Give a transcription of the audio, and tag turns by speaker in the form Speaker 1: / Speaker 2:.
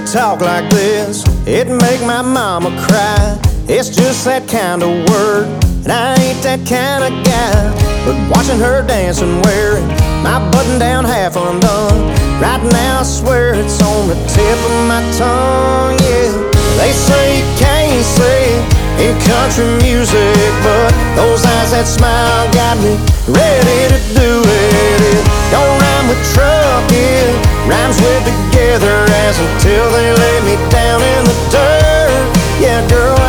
Speaker 1: talk like this, it'd make my mama cry. It's just that kind of word, and I ain't that kind of guy. But watching her dancing, wearing my button down half undone, right now I swear it's on the tip of my tongue, yeah. They say you can't say it in country music, but those eyes that smile got me ready to do it. It don't rhyme with truck, it rhymes with together, as until they lay me down in the dirt. Yeah, girl,